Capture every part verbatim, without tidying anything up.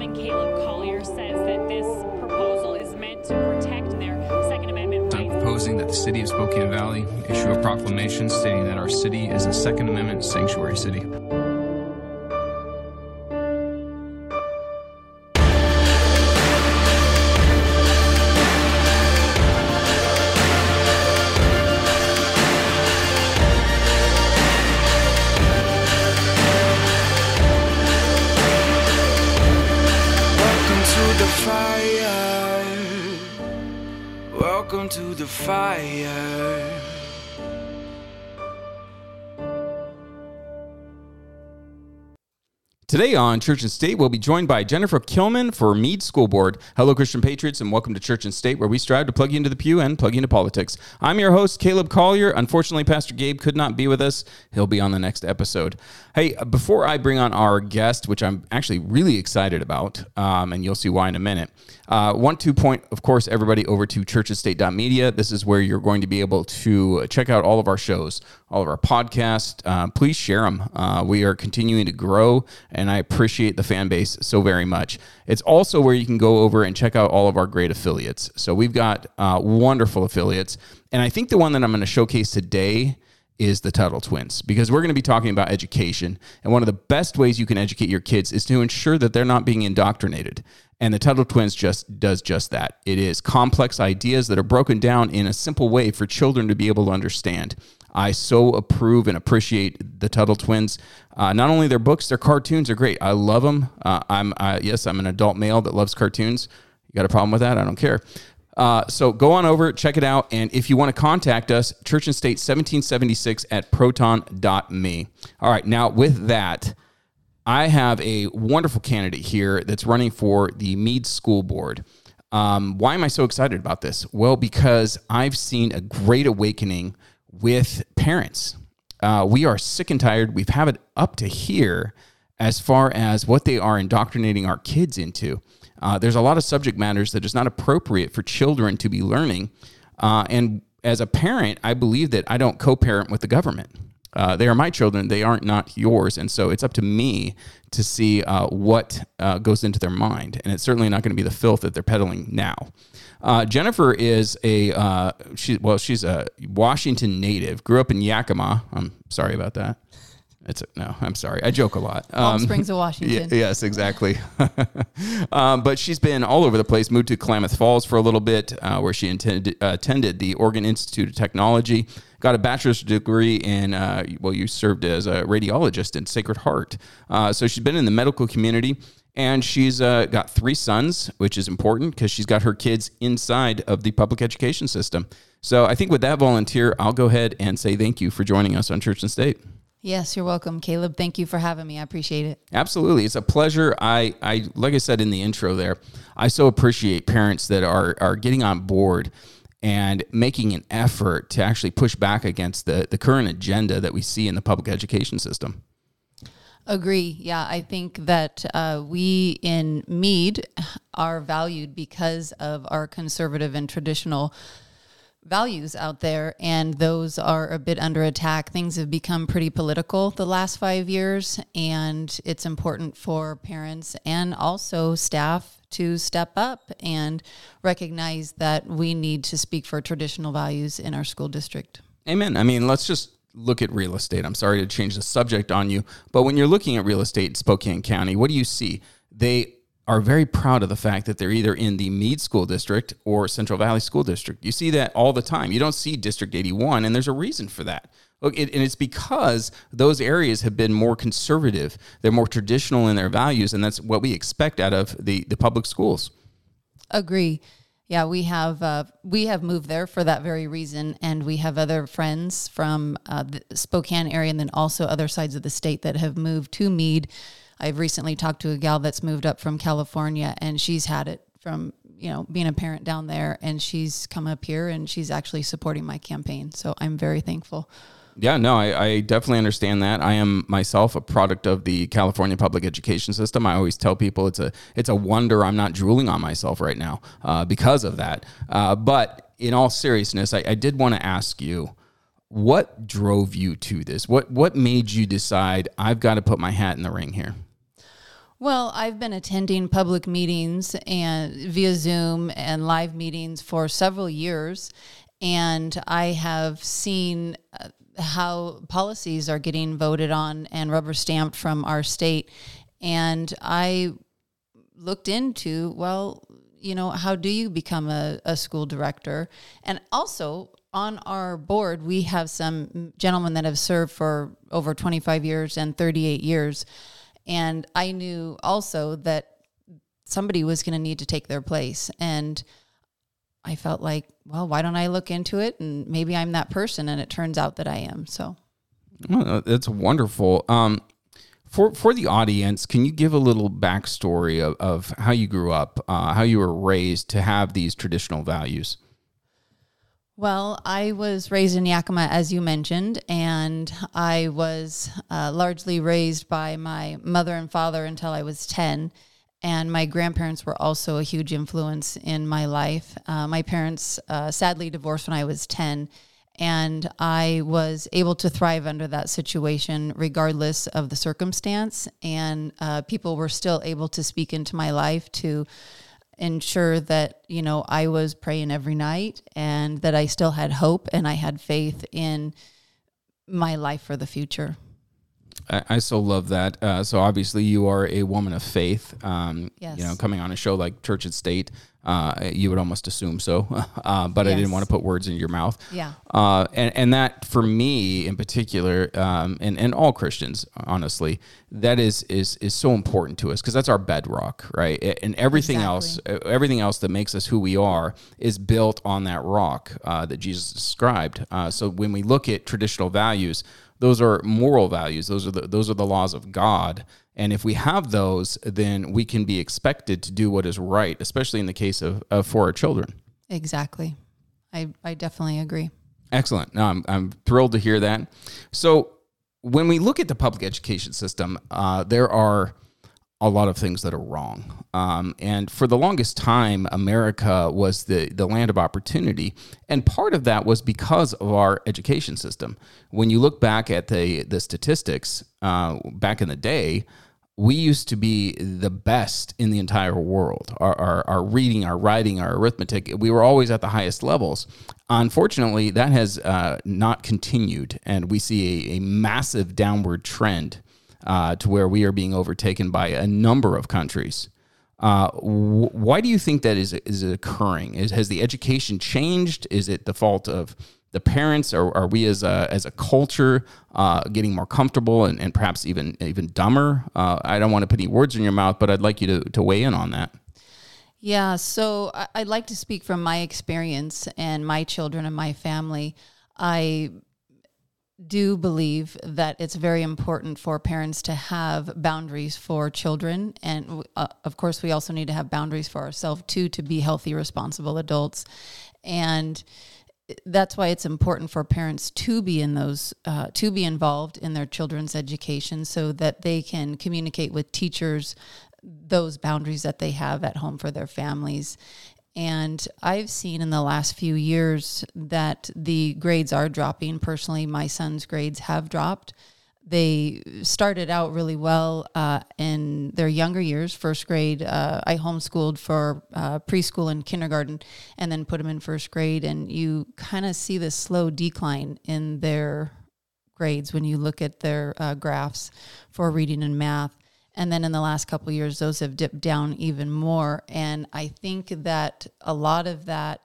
Councilman Caleb Collier says that this proposal is meant to protect their Second Amendment rights. I'm proposing that the City of Spokane Valley issue a proclamation stating that our city is a Second Amendment sanctuary city. Welcome to the fire. Today on Church and State, we'll be joined by Jennifer Kilman for Meade School Board. Hello, Christian Patriots, and welcome to Church and State, where we strive to plug you into the pew and plug you into politics. I'm your host, Caleb Collier. Unfortunately, Pastor Gabe could not be with us. He'll be on the next episode. Hey, before I bring on our guest, which I'm actually really excited about, um, and you'll see why in a minute, uh, want to point, of course, everybody over to church and state dot media. This is where you're going to be able to check out all of our shows, all of our podcasts. Uh, please share them. Uh, we are continuing to grow, and I appreciate the fan base so very much. It's also where you can go over and check out all of our great affiliates. So we've got uh, wonderful affiliates, and I think the one that I'm going to showcase today is the Tuttle Twins, because we're going to be talking about education, and one of the best ways you can educate your kids is to ensure that they're not being indoctrinated. And the Tuttle Twins just does just that. It is complex ideas that are broken down in a simple way for children to be able to understand. I so approve and appreciate the Tuttle Twins. Uh, not only their books, their cartoons are great. I love them. Uh, I'm uh, yes, I'm an adult male that loves cartoons. You got a problem with that? I don't care. Uh, so go on over, check it out, and if you want to contact us, Church and State seventeen seventy-six at proton dot me. All right, now with that, I have a wonderful candidate here that's running for the Meade School Board. Um, why am I so excited about this? Well, because I've seen a great awakening with parents. Uh, we are sick and tired. We've had it up to here as far as what they are indoctrinating our kids into. Uh, there's a lot of subject matters that is not appropriate for children to be learning. Uh, and as a parent, I believe that I don't co-parent with the government. Uh, they are my children. They aren't not yours. And so it's up to me to see uh, what uh, goes into their mind. And it's certainly not going to be the filth that they're peddling now. Uh, Jennifer is a, uh, she, well, she's a Washington native, grew up in Yakima. I'm sorry about that. It's a, no, I'm sorry. I joke a lot. Palm um, Springs of Washington. Y- yes, exactly. um, but she's been all over the place, moved to Klamath Falls for a little bit, uh, where she intended, uh, attended the Oregon Institute of Technology, got a bachelor's degree in, uh, well, you served as a radiologist in Sacred Heart. Uh, so she's been in the medical community, and she's uh, got three sons, which is important because she's got her kids inside of the public education system. So I think with that volunteer, I'll go ahead and say thank you for joining us on Church and State. Yes, you're welcome, Caleb. Thank you for having me. I appreciate it. Absolutely. It's a pleasure. I, I like I said in the intro there, I so appreciate parents that are are getting on board and making an effort to actually push back against the, the current agenda that we see in the public education system. Agree. Yeah, I think that uh, we in Meade are valued because of our conservative and traditional values out there, and those are a bit under attack. Things have become pretty political the last five years, and it's important for parents and also staff to step up and recognize that we need to speak for traditional values in our school district. Amen. I mean, let's just look at real estate. I'm sorry to change the subject on you, but when you're looking at real estate in Spokane County, what do you see? They are very proud of the fact that they're either in the Meade School District or Central Valley School District. You see that all the time. You don't see District eighty-one, and there's a reason for that. Look, it, and it's because those areas have been more conservative. They're more traditional in their values, and that's what we expect out of the, the public schools. Agree. Yeah, we have uh, we have moved there for that very reason, and we have other friends from uh, the Spokane area and then also other sides of the state that have moved to Meade. I've recently talked to a gal that's moved up from California, and she's had it from, you know, being a parent down there, and she's come up here and she's actually supporting my campaign. So I'm very thankful. Yeah, no, I, I definitely understand that. I am myself a product of the California public education system. I always tell people it's a it's a wonder I'm not drooling on myself right now uh, because of that. Uh, but in all seriousness, I, I did want to ask you, what drove you to this? What what made you decide I've got to put my hat in the ring here? Well, I've been attending public meetings and via Zoom and live meetings for several years, and I have seen uh, how policies are getting voted on and rubber stamped from our state. And I looked into, well, you know, how do you become a, a school director? And also on our board, we have some gentlemen that have served for over twenty-five years and thirty-eight years. And I knew also that somebody was going to need to take their place. And I felt like, well, why don't I look into it? And maybe I'm that person. And it turns out that I am. So well, that's wonderful. Um, for, for the audience, can you give a little backstory of, of how you grew up, uh, how you were raised to have these traditional values? Well, I was raised in Yakima, as you mentioned, and I was uh, largely raised by my mother and father until I was ten. And my grandparents were also a huge influence in my life. Uh, my parents uh, sadly divorced when I was ten, and I was able to thrive under that situation regardless of the circumstance. And uh, people were still able to speak into my life to ensure that, you know, I was praying every night and that I still had hope and I had faith in my life for the future. I, I so love that. Uh, so obviously you are a woman of faith. Um, Yes. You know, coming on a show like Church and State, uh, you would almost assume so, uh, but I Yes. didn't want to put words in your mouth. Yeah. Uh, and, and that for me in particular, um, and, and all Christians, honestly, that is, is, is so important to us because that's our bedrock, right? And everything Exactly. else, everything else that makes us who we are is built on that rock uh, that Jesus described. Uh, so when we look at traditional values, those are moral values. Those are the, those are the laws of God. And if we have those, then we can be expected to do what is right, especially in the case of, of for our children. Exactly. I, I definitely agree. Excellent. No, I'm, I'm thrilled to hear that. So when we look at the public education system, uh, there are a lot of things that are wrong. Um, and for the longest time, America was the, the land of opportunity. And part of that was because of our education system. When you look back at the, the statistics uh, back in the day, we used to be the best in the entire world. Our, our, our reading, our writing, our arithmetic, we were always at the highest levels. Unfortunately, that has uh, not continued, and we see a, a massive downward trend uh, to where we are being overtaken by a number of countries. Uh, wh- why do you think that is is occurring? Is, has the education changed? Is it the fault of the parents, or are we as a as a culture uh, getting more comfortable and, and perhaps even even dumber? Uh, I don't want to put any words in your mouth, but I'd like you to, to weigh in on that. Yeah, so I- I'd like to speak from my experience and my children and my family. I do believe that it's very important for parents to have boundaries for children. And uh, of course, we also need to have boundaries for ourselves too, to be healthy, responsible adults. And that's why it's important for parents to be in those, uh, to be involved in their children's education so that they can communicate with teachers those boundaries that they have at home for their families. And I've seen in the last few years that the grades are dropping. Personally, my son's grades have dropped. They started out really well uh, in their younger years. First grade, uh, I homeschooled for uh, preschool and kindergarten and then put them in first grade. And you kind of see this slow decline in their grades when you look at their uh, graphs for reading and math. And then in the last couple of years, those have dipped down even more. And I think that a lot of that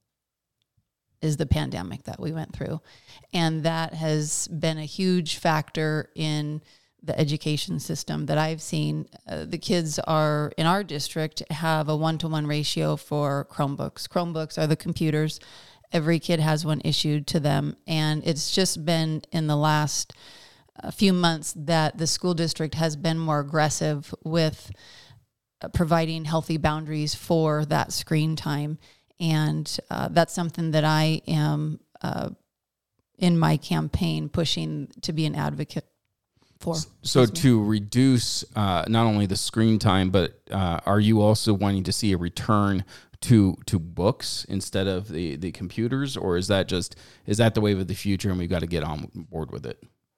is the pandemic that we went through. And that has been a huge factor in the education system that I've seen. Uh, the kids are, in our district, have a one-to-one ratio for Chromebooks. Chromebooks are the computers. Every kid has one issued to them. And it's just been in the last a few months that the school district has been more aggressive with providing healthy boundaries for that screen time. And uh, that's something that I am uh, in my campaign pushing to be an advocate for. So to reduce uh, not only the screen time, but uh, are you also wanting to see a return to to books instead of the, the computers? Or is that just, is that the wave of the future and we've got to get on board with it?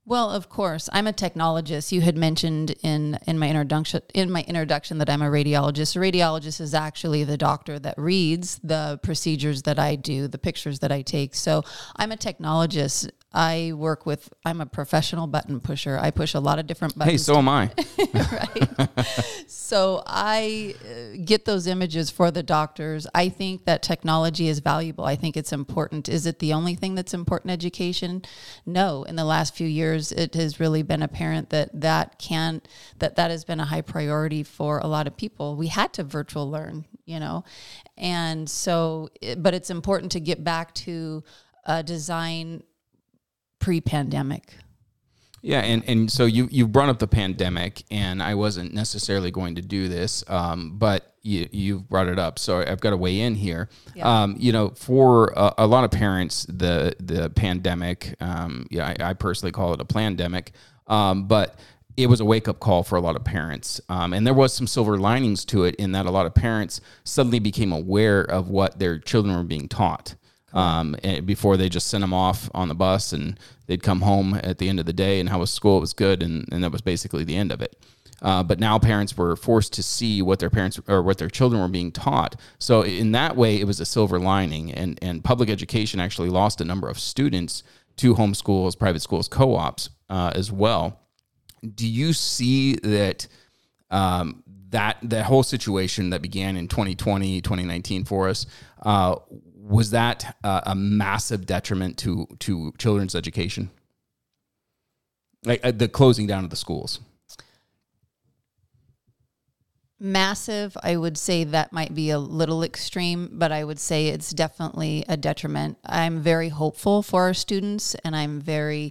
Well, of course, I'm a technologist. You had mentioned in, in my introduction in my introduction that I'm a radiologist. A radiologist is actually the doctor that reads the procedures that I do, the pictures that I take. So I'm a technologist. I work with, I'm a professional button pusher. I push a lot of different buttons. Hey, so am I. Right. So I uh, get those images for the doctors. I think that technology is valuable. I think it's important. Is it the only thing that's important in education? No. In the last few years, it has really been apparent that that can, that that has been a high priority for a lot of people. We had to virtual learn, you know, and so, but it's important to get back to uh, design pre-pandemic. Yeah, and, and so you you brought up the pandemic, and I wasn't necessarily going to do this, um, but you you've brought it up, so I've got to weigh in here. Yeah. Um, you know, for a, a lot of parents, the the pandemic, um, yeah, I, I personally call it a plandemic, um, but it was a wake-up call for a lot of parents, um, and there was some silver linings to it in that a lot of parents suddenly became aware of what their children were being taught. Um, and before they just sent them off on the bus and they'd come home at the end of the day and how was school, it was good, and, and that was basically the end of it. Uh, but now parents were forced to see what their parents or what their children were being taught. So in that way, it was a silver lining, and, and public education actually lost a number of students to homeschools, private schools, co-ops uh, as well. Do you see that um, that that whole situation that began in twenty twenty, twenty nineteen for us, uh, was that uh, a massive detriment to to children's education? Like uh, the closing down of the schools? Massive, I would say that might be a little extreme, but I would say it's definitely a detriment. I'm very hopeful for our students, and I'm very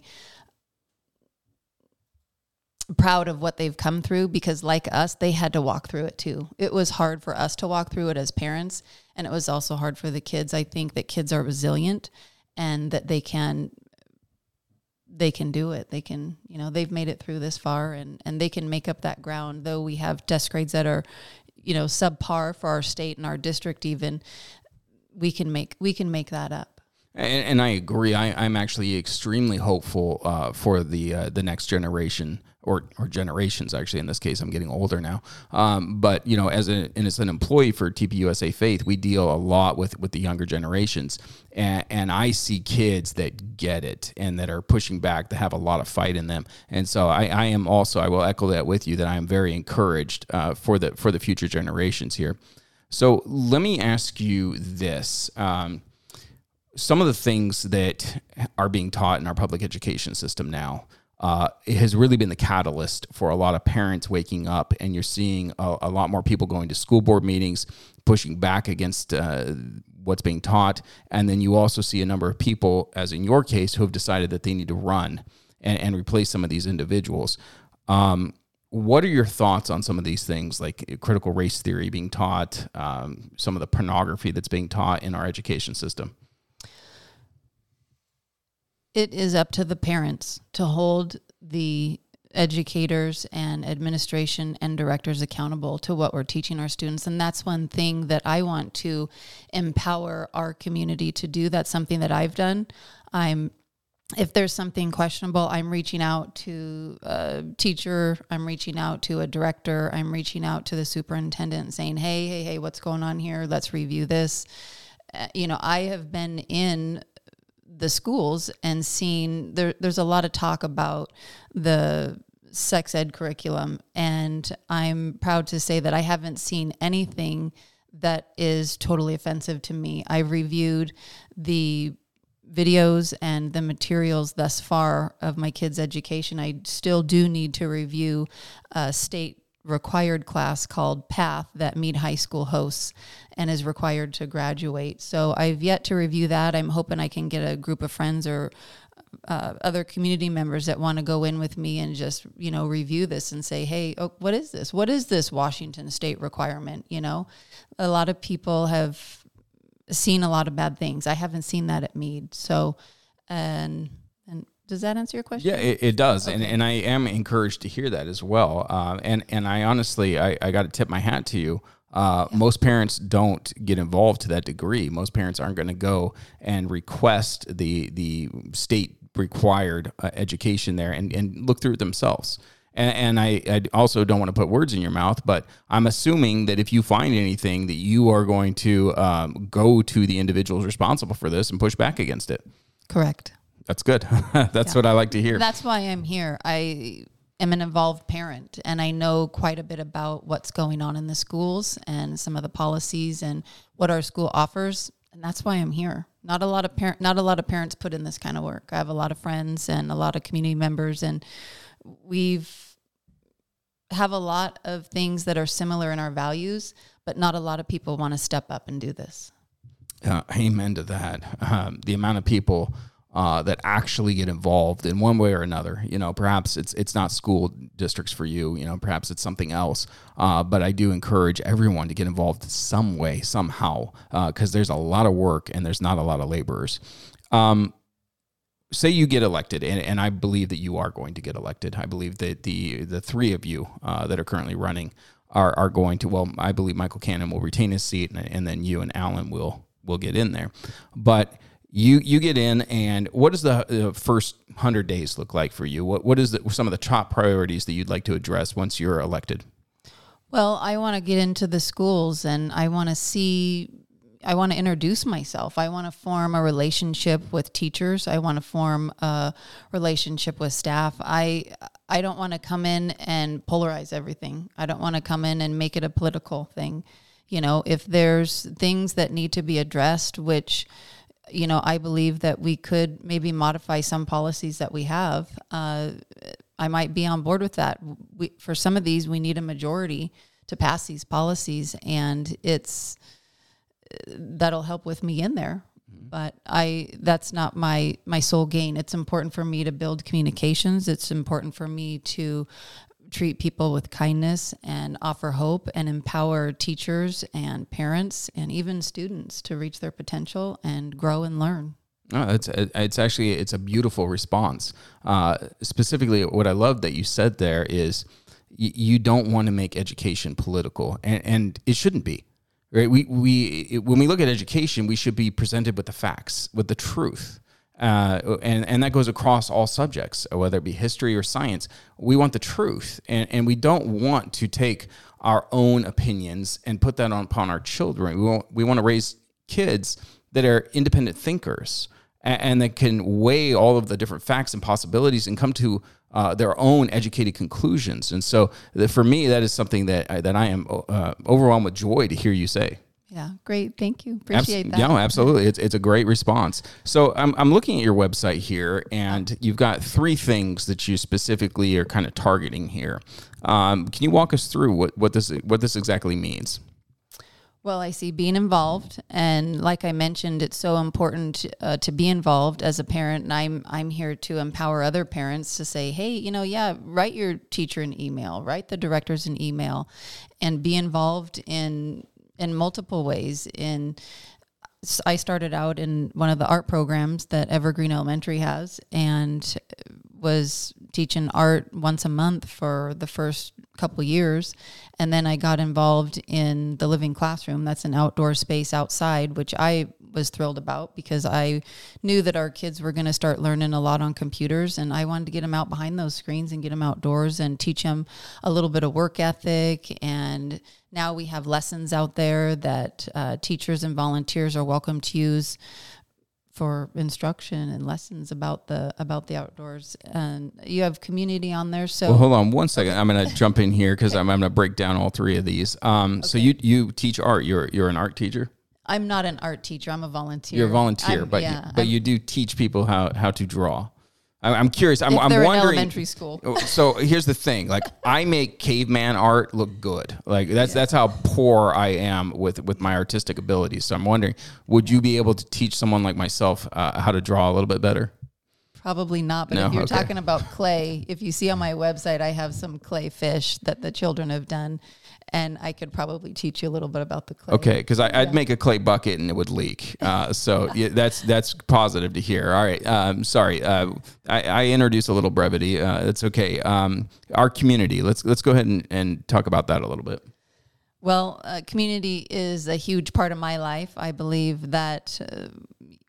proud of what they've come through, because like us, they had to walk through it too. It was hard for us to walk through it as parents, and it was also hard for the kids. I think that kids are resilient, and that they can they can do it. They can, you know, they've made it through this far, and, and they can make up that ground. Though we have test grades that are, you know, subpar for our state and our district even, we can make we can make that up. And, and I agree. I, I'm actually extremely hopeful uh, for the uh, the next generation, or or generations. Actually, in this case, I'm getting older now. Um, but you know, as a and as an employee for T P U S A Faith, we deal a lot with with the younger generations, and, and I see kids that get it and that are pushing back, that have a lot of fight in them. And so I, I am also, I will echo that with you, that I am very encouraged uh, for the for the future generations here. So let me ask you this. Um, Some of the things that are being taught in our public education system now, uh, it has really been the catalyst for a lot of parents waking up, and you're seeing a, a lot more people going to school board meetings, pushing back against uh, what's being taught. And then you also see a number of people, as in your case, who have decided that they need to run and, and replace some of these individuals. Um, what are your thoughts on some of these things, like critical race theory being taught, um, some of the pornography that's being taught in our education system? It is up to the parents to hold the educators and administration and directors accountable to what we're teaching our students. And that's one thing that I want to empower our community to do. That's something that I've done. I'm, if there's something questionable, I'm reaching out to a teacher, I'm reaching out to a director, I'm reaching out to the superintendent saying, hey, hey, hey, what's going on here? Let's review this. Uh, you know, I have been in the schools and seen there, there's a lot of talk about the sex ed curriculum. And I'm proud to say that I haven't seen anything that is totally offensive to me. I've reviewed the videos and the materials thus far of my kids' education. I still do need to review a state required class called PATH that Meade High School hosts and is required to graduate. So I've yet to review that. I'm hoping I can get a group of friends or uh, other community members that want to go in with me and just, you know, review this and say, hey, oh, what is this? What is this Washington State requirement? You know, a lot of people have seen a lot of bad things. I haven't seen that at Meade. So, and, and, does that answer your question? Yeah, it, it does. Okay. And and I am encouraged to hear that as well. Uh, and, and I honestly, I, I got to tip my hat to you. Uh, yeah. Most parents don't get involved to that degree. Most parents aren't going to go and request the the state required uh, education there and, and look through it themselves. And, and I, I also don't want to put words in your mouth, but I'm assuming that if you find anything that you are going to um, go to the individuals responsible for this and push back against it. Correct. That's good. That's Yeah. what I like to hear. That's why I'm here. I am an involved parent, and I know quite a bit about what's going on in the schools and some of the policies and what our school offers. And that's why I'm here. Not a lot of parent, not a lot of parents put in this kind of work. I have a lot of friends and a lot of community members, and we've have a lot of things that are similar in our values, but not a lot of people want to step up and do this. Uh, amen to that. Um, the amount of people uh, that actually get involved in one way or another. You know, perhaps it's it's not school districts for you. You know, perhaps it's something else. Uh, but I do encourage everyone to get involved some way, somehow, because uh, there's a lot of work and there's not a lot of laborers. Um, Say you get elected, and, and I believe that you are going to get elected. I believe that the the three of you uh, that are currently running are are going to. Well, I believe Michael Cannon will retain his seat, and, and then you and Alan will will get in there. But you you get in, and what does the, the first hundred days look like for you? What what is the, some of the top priorities that you'd like to address once you're elected? Well, I want to get into the schools, and I want to see. I want to introduce myself. I want to form a relationship with teachers. I want to form a relationship with staff. I I don't want to come in and polarize everything. I don't want to come in and make it a political thing. You know, if there's things that need to be addressed, which, you know, I believe that we could maybe modify some policies that we have, uh, I might be on board with that. We, for some of these, we need a majority to pass these policies, and it's that'll help with me in there. But I that's not my my sole gain. It's important for me to build communications. It's important for me to treat people with kindness and offer hope and empower teachers and parents and even students to reach their potential and grow and learn. Oh, it's it's actually it's a beautiful response. Uh, specifically, what I love that you said there is y- you don't want to make education political, and, and it shouldn't be. Right? We we when we look at education, we should be presented with the facts, with the truth, uh, and and that goes across all subjects, whether it be history or science. We want the truth, and and we don't want to take our own opinions and put that on upon our children. We want we want to raise kids that are independent thinkers and, and that can weigh all of the different facts and possibilities and come to Uh, their own educated conclusions. And so the, for me, that is something that I, that I am uh, overwhelmed with joy to hear you say. Yeah, great. Thank you. Appreciate Abs- that. Yeah, absolutely. It's it's a great response. So I'm I'm looking at your website here, and you've got three things that you specifically are kind of targeting here. Um, can you walk us through what, what this what this exactly means? Well, I see being involved, and like I mentioned, it's so important uh, to be involved as a parent. And I'm I'm here to empower other parents to say, hey, you know, yeah, write your teacher an email, write the directors an email, and be involved in in multiple ways. In I started out in one of the art programs that Evergreen Elementary has, and was teaching art once a month for the first couple years. And then I got involved in the Living Classroom. That's an outdoor space outside, which I was thrilled about because I knew that our kids were going to start learning a lot on computers, and I wanted to get them out behind those screens and get them outdoors and teach them a little bit of work ethic. And now we have lessons out there that uh, teachers and volunteers are welcome to use for instruction and lessons about the about the outdoors. And you have community on there. So well, hold on one second. I'm going to jump in here because I'm, I'm going to break down all three of these. Um, okay. So you you teach art. You're you're an art teacher? I'm not an art teacher. I'm a volunteer. You're a volunteer, I'm, but yeah, but I'm, you do teach people how, how to draw. I'm curious. I'm, if I'm they're wondering. In elementary school. So here's the thing: like, I make caveman art look good. Like that's yeah. that's how poor I am with, with my artistic abilities. So I'm wondering, would you be able to teach someone like myself uh, how to draw a little bit better? Probably not. But no? if you're okay. talking about clay, if you see on my website, I have some clay fish that the children have done. And I could probably teach you a little bit about the clay. Okay, because I'd yeah. make a clay bucket and it would leak. Uh, so yeah, that's that's positive to hear. All right, um, sorry, uh, I, I introduced a little brevity. Uh, it's okay. Um, our community. Let's let's go ahead and, and talk about that a little bit. Well, uh, community is a huge part of my life. I believe that uh,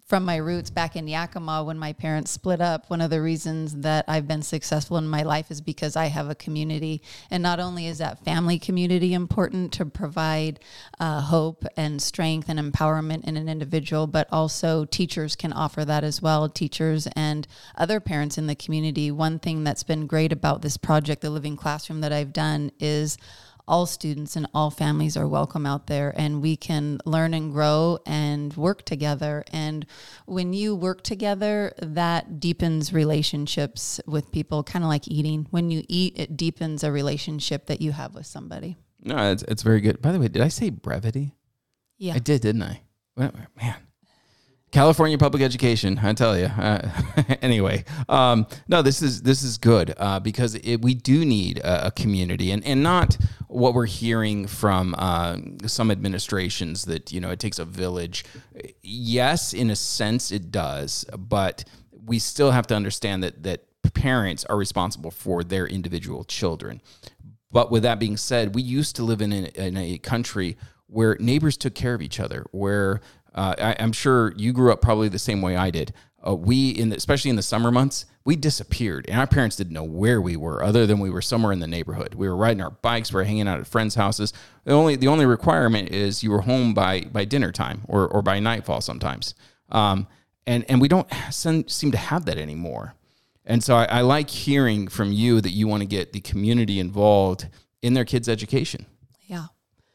from my roots back in Yakima when my parents split up, one of the reasons that I've been successful in my life is because I have a community. And not only is that family community important to provide uh, hope and strength and empowerment in an individual, but also teachers can offer that as well. Teachers and other parents in the community. One thing that's been great about this project, The Living Classroom, that I've done is all students and all families are welcome out there, and we can learn and grow and work together. And when you work together, that deepens relationships with people, kind of like eating. When you eat, it deepens a relationship that you have with somebody. No, it's, it's very good. By the way, did I say brevity? Yeah. I did, didn't I? Well, man. California public education, I tell you. Uh, anyway, um, no, this is this is good uh, because it, we do need a, a community, and, and not what we're hearing from uh, some administrations that, you know, it takes a village. Yes, in a sense it does, but we still have to understand that that parents are responsible for their individual children. But with that being said, we used to live in a, in a country where neighbors took care of each other, where Uh, I, I'm sure you grew up probably the same way I did. Uh, we, in the, especially in the summer months, we disappeared, and our parents didn't know where we were, other than we were somewhere in the neighborhood. We were riding our bikes, we were hanging out at friends' houses. The only the only requirement is you were home by by dinner time or or by nightfall sometimes. Um, and and we don't seem to have that anymore. And so I, I like hearing from you that you want to get the community involved in their kids' education. Yeah.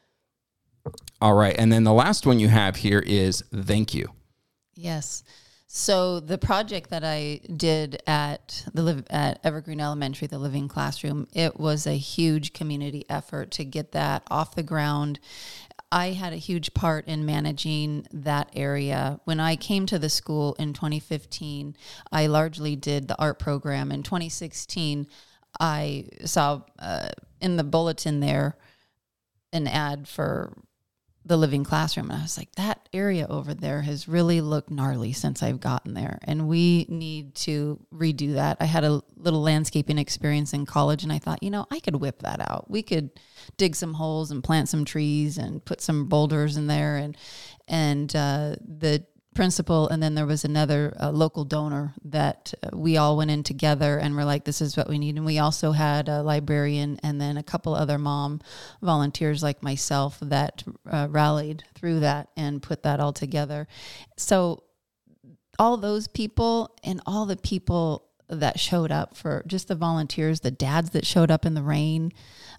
All right. And then the last one you have here is thank you. Yes. So the project that I did at the live at Evergreen Elementary, the Living Classroom, it was a huge community effort to get that off the ground. I had a huge part in managing that area. When I came to the school in twenty fifteen, I largely did the art program. In twenty sixteen, I saw uh, in the bulletin there an ad for the Living Classroom. And I was like, that area over there has really looked gnarly since I've gotten there. And we need to redo that. I had a little landscaping experience in college, and I thought, you know, I could whip that out. We could dig some holes and plant some trees and put some boulders in there. And, and, uh, the principal, and then there was another uh, local donor that uh, we all went in together and were like, this is what we need. And we also had a librarian and then a couple other mom volunteers like myself that uh, rallied through that and put that all together. So all those people and all the people that showed up, for just the volunteers, the dads that showed up in the rain,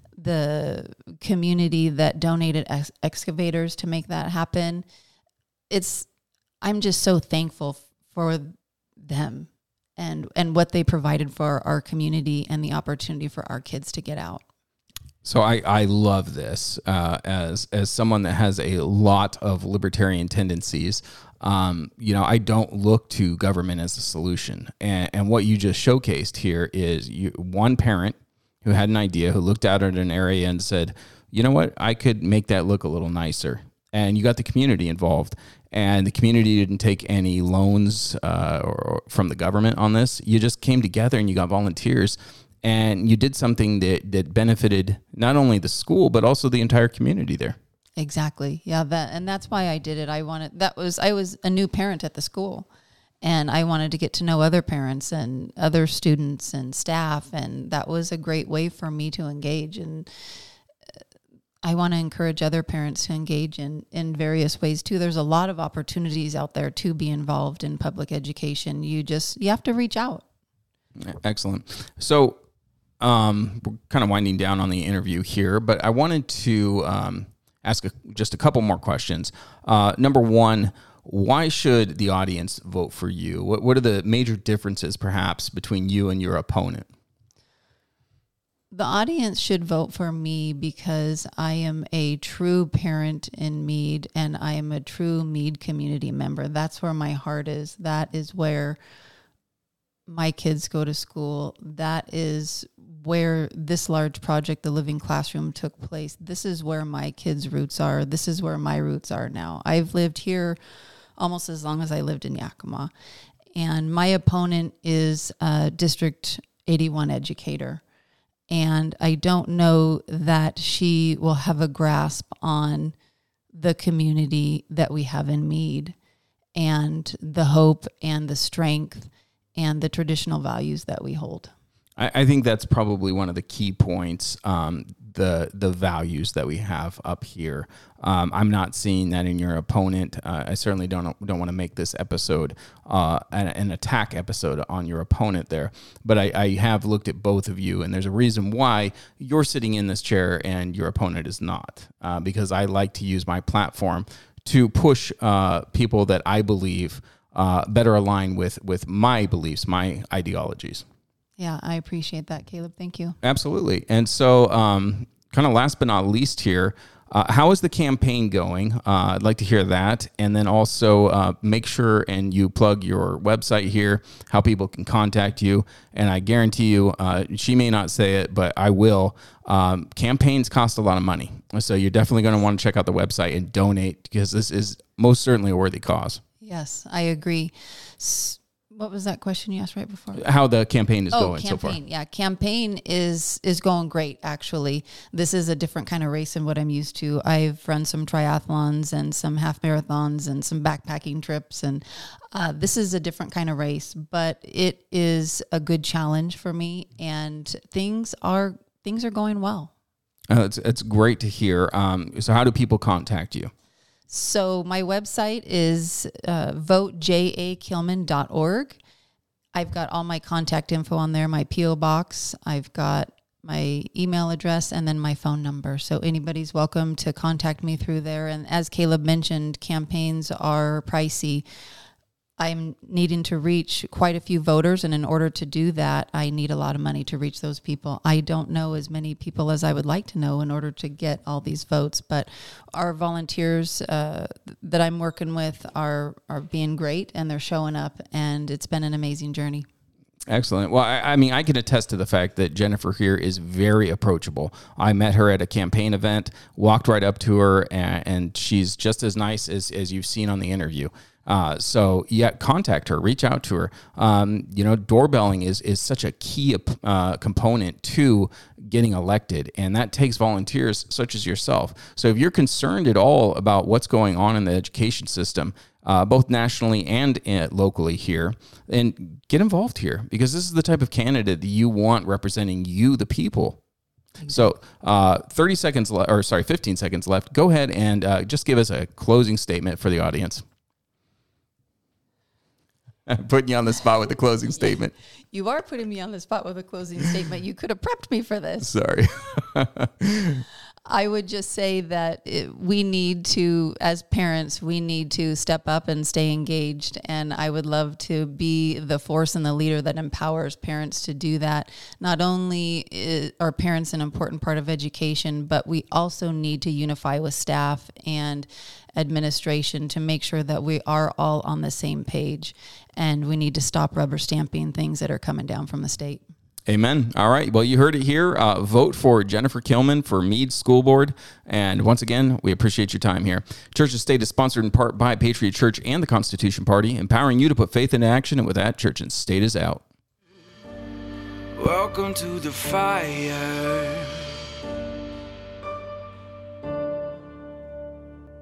the community that donated ex- excavators to make that happen. It's, I'm just so thankful for them and, and what they provided for our community and the opportunity for our kids to get out. So I, I love this uh, as as someone that has a lot of libertarian tendencies. Um, you know, I don't look to government as a solution. And, and what you just showcased here is you, one parent who had an idea, who looked out at an area and said, you know what, I could make that look a little nicer. And you got the community involved. And the community didn't take any loans uh, or, or from the government on this. You just came together and you got volunteers, and you did something that, that benefited not only the school, but also the entire community there. Exactly. Yeah. That, and that's why I did it. I wanted, that was, I was a new parent at the school, and I wanted to get to know other parents and other students and staff. And that was a great way for me to engage. And I want to encourage other parents to engage in, in various ways too. There's a lot of opportunities out there to be involved in public education. You just, you have to reach out. Excellent. So um, we're kind of winding down on the interview here, but I wanted to um, ask a, just a couple more questions. Uh, number one, why should the audience vote for you? What, what are the major differences perhaps between you and your opponent? The audience should vote for me because I am a true parent in Mead, and I am a true Mead community member. That's where my heart is. That is where my kids go to school. That is where this large project, the Living Classroom, took place. This is where my kids' roots are. This is where my roots are now. I've lived here almost as long as I lived in Yakima. And my opponent is a District eighty-one educator. And I don't know that she will have a grasp on the community that we have in Mead. and the hope and the strength and the traditional values that we hold. I, I think that's probably one of the key points, um, the the values that we have up here. Um, I'm not seeing that in your opponent. Uh, I certainly don't don't want to make this episode uh, an, an attack episode on your opponent there. But I, I have looked at both of you, and there's a reason why you're sitting in this chair and your opponent is not. Uh, because I like to use my platform to push uh, people that I believe uh, better align with with my beliefs, my ideologies. Yeah, I appreciate that, Caleb. Thank you. Absolutely. And so, um, kind of last but not least here, uh, how is the campaign going? Uh, I'd like to hear that. And then also uh, make sure and you plug your website here, how people can contact you. And I guarantee you, uh, she may not say it, but I will. Um, campaigns cost a lot of money. So you're definitely going to want to check out the website and donate, because this is most certainly a worthy cause. Yes, I agree. S- What was that question you asked right before? How the campaign is oh, going campaign. so far. Yeah, campaign is is going great, actually. This is a different kind of race than what I'm used to. I've run some triathlons and some half marathons and some backpacking trips, and uh, this is a different kind of race, but it is a good challenge for me, and things are things are going well. Uh, it's, it's great to hear. Um, so how do people contact you? So my website is uh, vote j a kilman dot org. I've got all my contact info on there, my P O box. I've got my email address and then my phone number. So anybody's welcome to contact me through there. And as Caleb mentioned, campaigns are pricey. I'm needing to reach quite a few voters, and in order to do that, I need a lot of money to reach those people. I don't know as many people as I would like to know in order to get all these votes, but our volunteers uh, that I'm working with are are being great, and they're showing up, and it's been an amazing journey. Excellent. Well, I, I mean, I can attest to the fact that Jennifer here is very approachable. I met her at a campaign event, walked right up to her, and, and she's just as nice as, as you've seen on the interview. Uh, so yeah, contact her, reach out to her. Um, you know, doorbelling is, is such a key, uh, component to getting elected, and that takes volunteers such as yourself. So if you're concerned at all about what's going on in the education system, uh, both nationally and uh, locally here, then get involved here, because this is the type of candidate that you want representing you, the people. So, uh, thirty seconds left, or sorry, fifteen seconds left. Go ahead and, uh, just give us a closing statement for the audience. I'm putting you on the spot with the closing statement. You are putting me on the spot with a closing statement. You could have prepped me for this. Sorry. I would just say that it, we need to, as parents, we need to step up and stay engaged. And I would love to be the force and the leader that empowers parents to do that. Not only is, are parents an important part of education, but we also need to unify with staff and administration to make sure that we are all on the same page, and we need to stop rubber stamping things that are coming down from the state. Amen. All right. Well, you heard it here. Uh, vote for Jennifer Kilman for Meade School Board. And once again, we appreciate your time here. Church and State is sponsored in part by Patriot Church and the Constitution Party, empowering you to put faith into action. And with that, Church and State is out. Welcome to the fire.